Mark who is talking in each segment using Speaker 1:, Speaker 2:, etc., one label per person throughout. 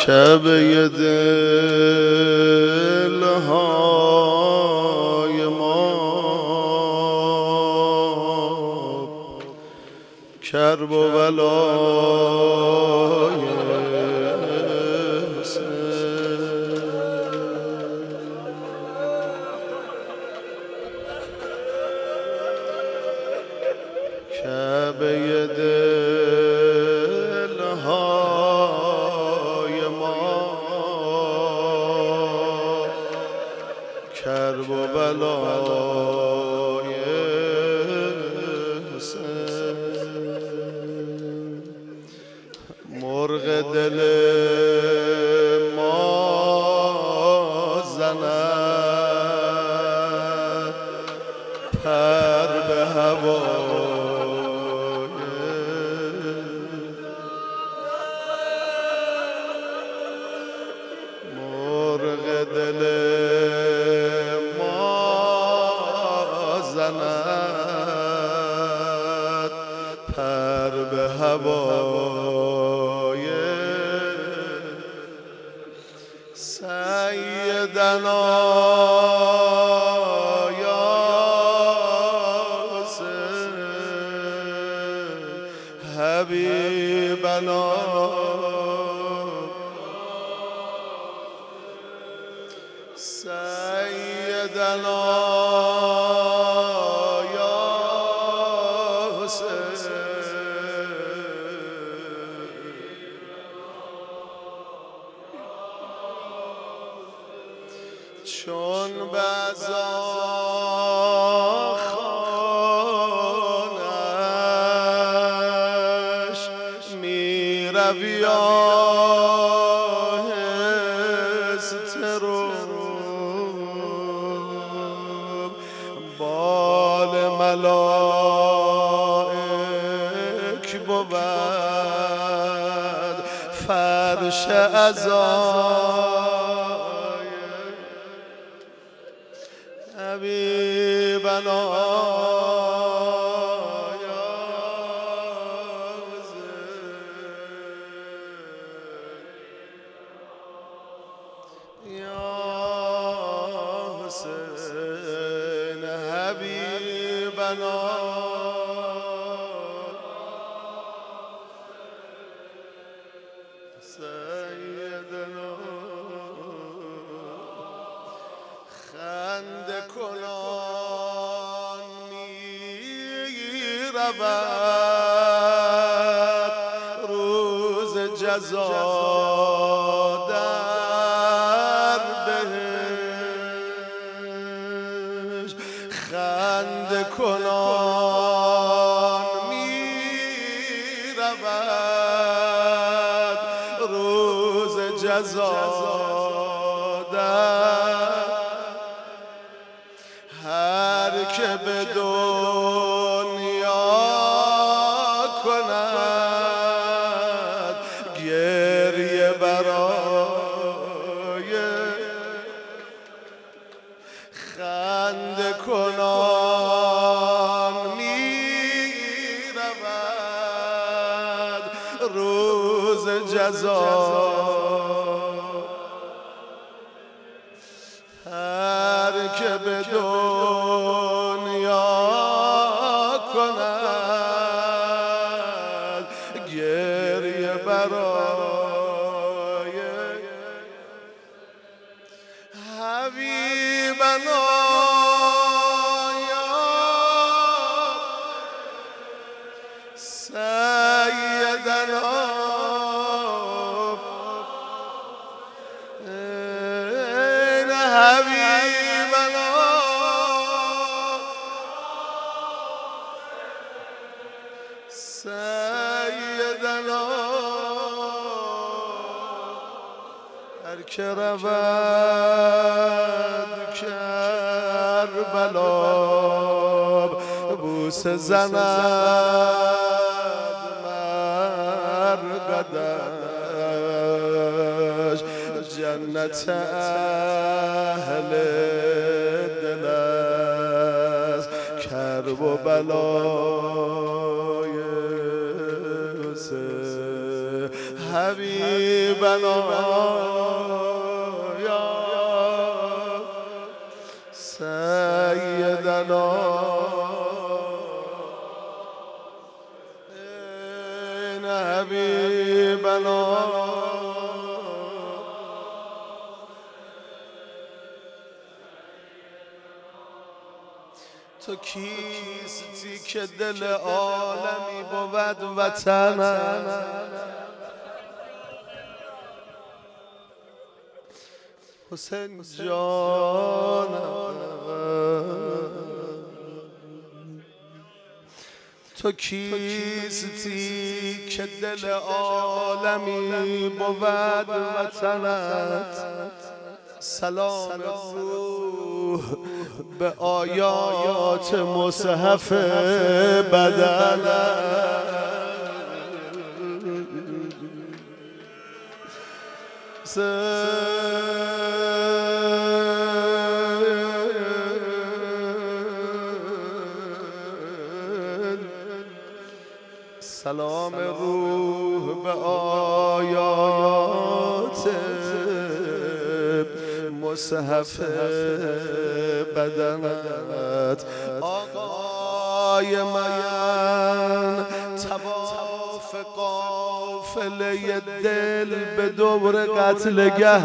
Speaker 1: کعبه دلهای ما کرب و بلای کعبه دلهای ما کرب و بلای حسین مرغ دل ما زند پر به هوا دل ما زند پر به هوای سیدنا یا حسین حبیبنا سیدنا یا حسین چون بزا خانش می روی آهسته رو بال ملائک بود فرش عزای حبیبنا یا حسین حبیبنا سیدنا خنده کنان می رود روز جزا در بهشت خنده کنان می رود روز جزا هر که به دنیا کند گریه برای خنده کنان می رود روز جزا هر که به دنیا کند گریه برای حبیبنا یا سیدنا حبیبنا سیدنا هر که رود کربلا بوسه زند مرقدش جنت اهل دل است کرب و بلای حسین حبیب یا سیدنا این حبیبنا تو کیستی که دل عالمی بود وطنت حسین جانم تو کیستی که دل عالمی بود وطنت سلام روح به آیات مصحف بدنت سلام روح به آیات مصحف بدنت آقای من طواف قافله دل به دور قتلگه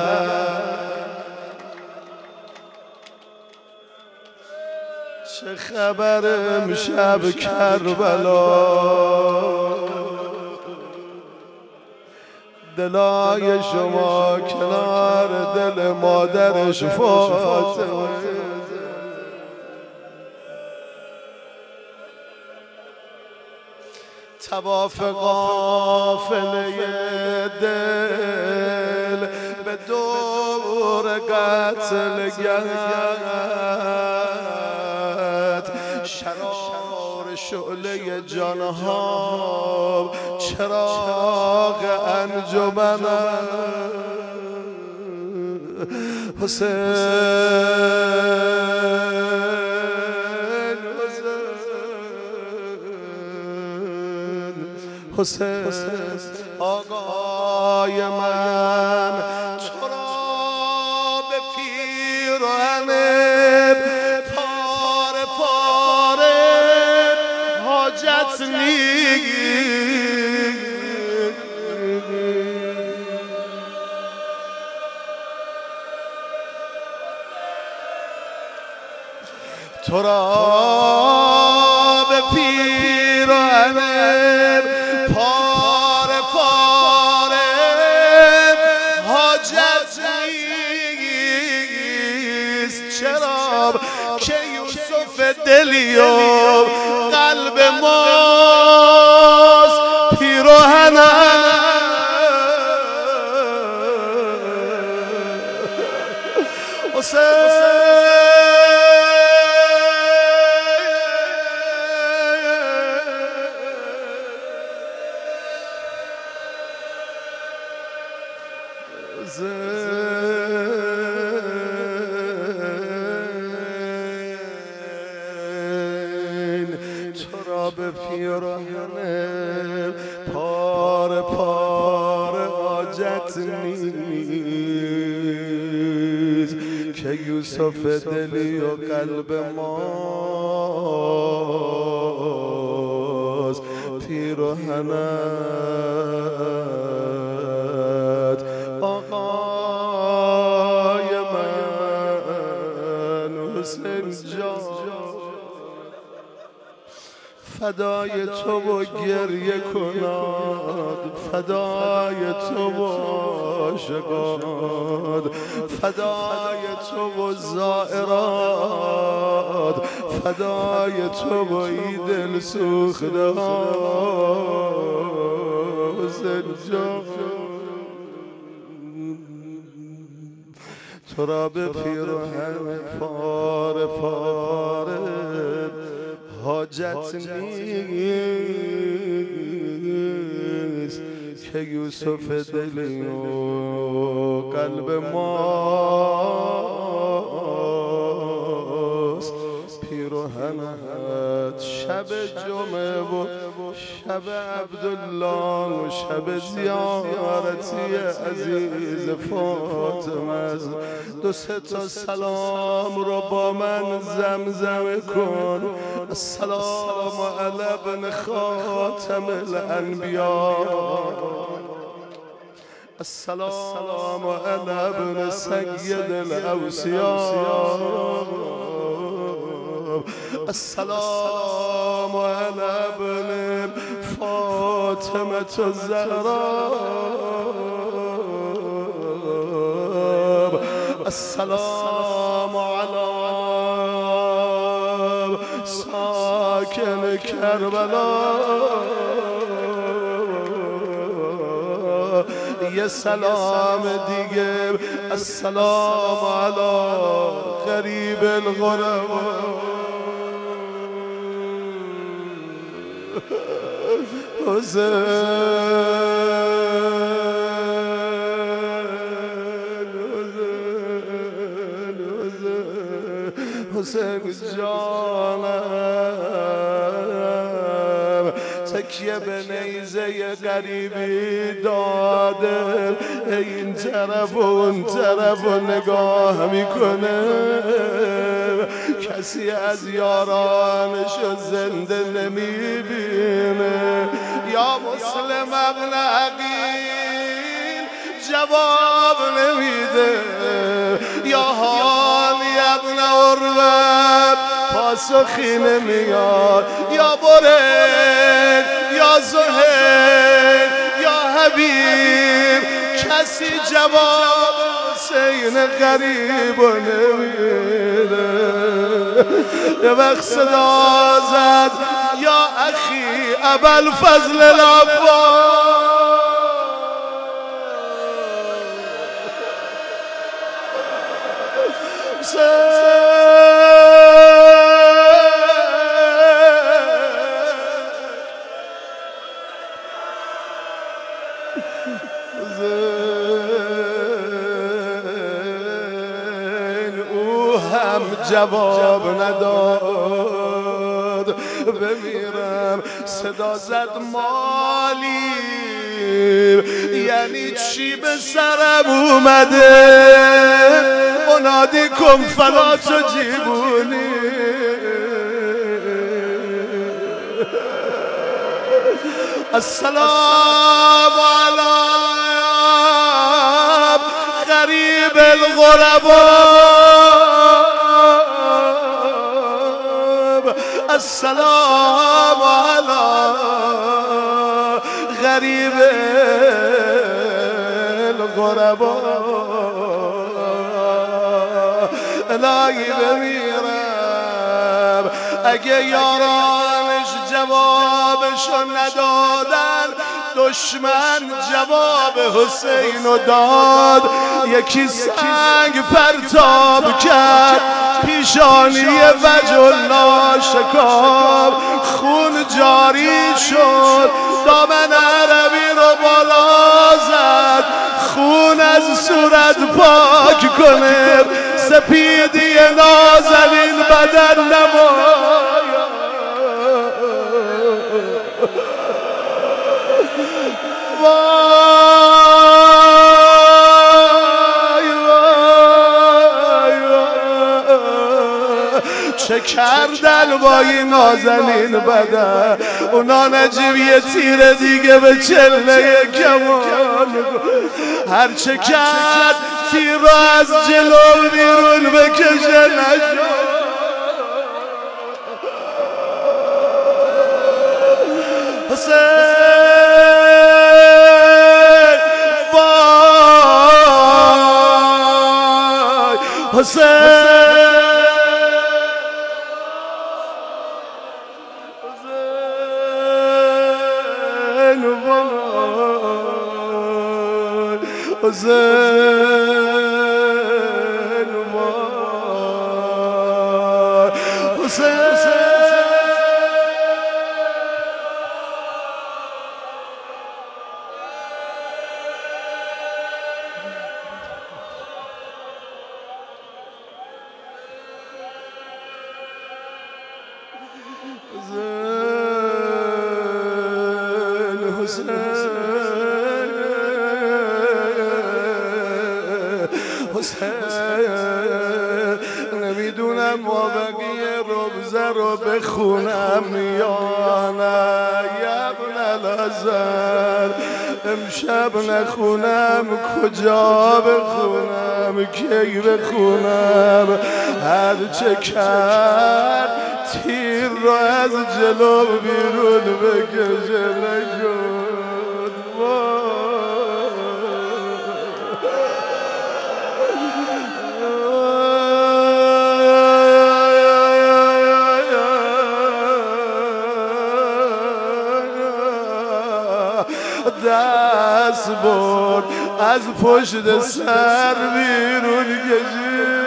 Speaker 1: چه خبر امشب کربلا دلای شما کنار دل مادرش فاطمه طواف قافله دل به دور قتلگهت شرار شعله جانها چراغ انجمنت حسین آقای من تو را به پیراهن پاره پاره حاجت نیست تو را به پیراهن پاره پاره حاجت نیست چرا که یوسف دلی و قلب ماست پیراهنم تو را به پیراهن پاره پاره حاجت نیست که یوسف دلی و قلب ماست پیراهنت آقای من حسین جان فدای تو و گریه کناد فدای تو و عاشقان فدای تو و زائرات فدای تو و این دل سوخته ها حسین جان تو را به پیراهن پاره پاره حاجت نیست که یوسف دلی و قلب ماست پیراهنت اومد، شب جمعه و شب عبدالله و شب زیارتی عزیز فاطمه. دو سه تا سلام رو با من زمزمه کن. السلام علی ابن خاتم الانبیاء، السلام علی ابن سید الاوصیاء، السلام علی ابن فاطمة الزهراء، السلام علی ساکن کربلا. یه سلام دیگه، السلام علی غریب الغرباء. حسین جانم تکیه به نیزه غریبی داده، این طرف و اون طرف و نگاه میکنه، کسی از یارانشو زنده نمیبینه. یا مسلم ابن عقیل جواب نمیده، یا حالی ابن عروه پاسخی نمیاد، یا برد یا زهیر یا حبیب، کسی جواب حسین غریب نمیده. یه وقت صدا زد یا اخی ابوالفضل العباس، او هم جواب نداد. بمیرم صدا زد مالی، یعنی چی به سرم اومده؟ منادی کن فلا تجیبونی، السلام علی غریب الغرباء، السلام علی غریب الغرباء. الهی بمیرم اگه یارانش جوابشو ندادن، دشمن جواب حسینو داد. یکی سنگ پرتاب کرد، پیشانی وجه الله شکاف، خون جاری شد، دامن عربی رو بالا زد، خون از صورت پاک کنه، سپیدی نازنین بدن نماید. چه کردن با این نازنین بدن؟ اونا نجیب یه تیر دیگه به چله کمان، هرچه کرد تیر رو از جلو بیرون بکشه نشد. حسین وای، حسین حسین وای، حسین حسین نمیدونم ما بقیه روزه رو بخونم یا نه ابن الازهر امشب نخونم کجا بخونم کی بخونم هرچه کرد تیر رو از جلو بیرون بکشه نشد دست برد از پشت سر بیرون کشید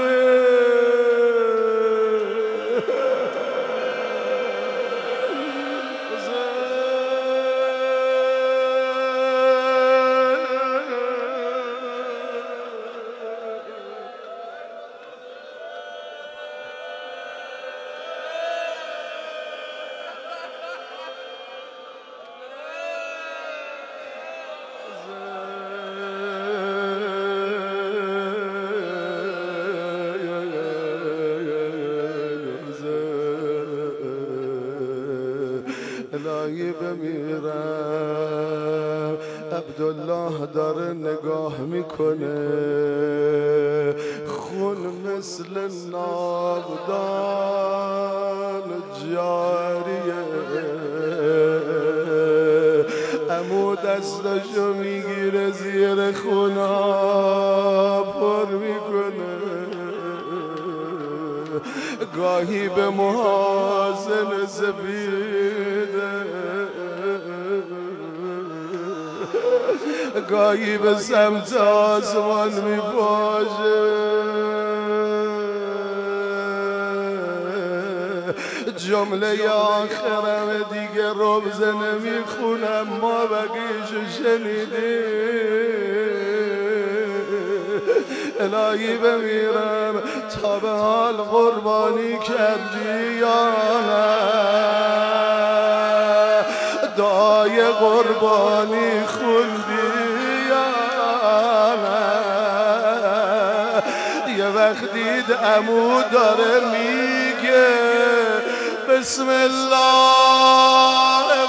Speaker 1: الهی بمیرم عبدالله داره نگاه میکنه خون مثل ناودان جاریه عمو دستاشو میگیره زیر خونا پر میکنه گاهی به محاسن سفیده گاهی به سمت آسمان میپاشه جمله آخرم دیگه ربزه نمیخونم ما بقیشو شنیدیم الهی بمیرم تا به حال قربانی کردی یا نه دعای قربانی خوندی یا نه یه وقت دید عمو داره میگه بسم الله و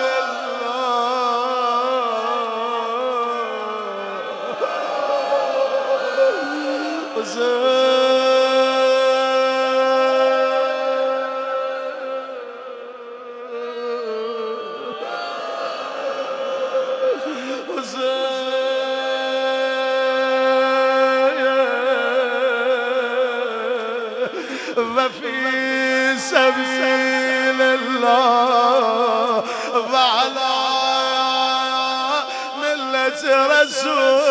Speaker 1: وفي سبيل الله وعلى ملة رسول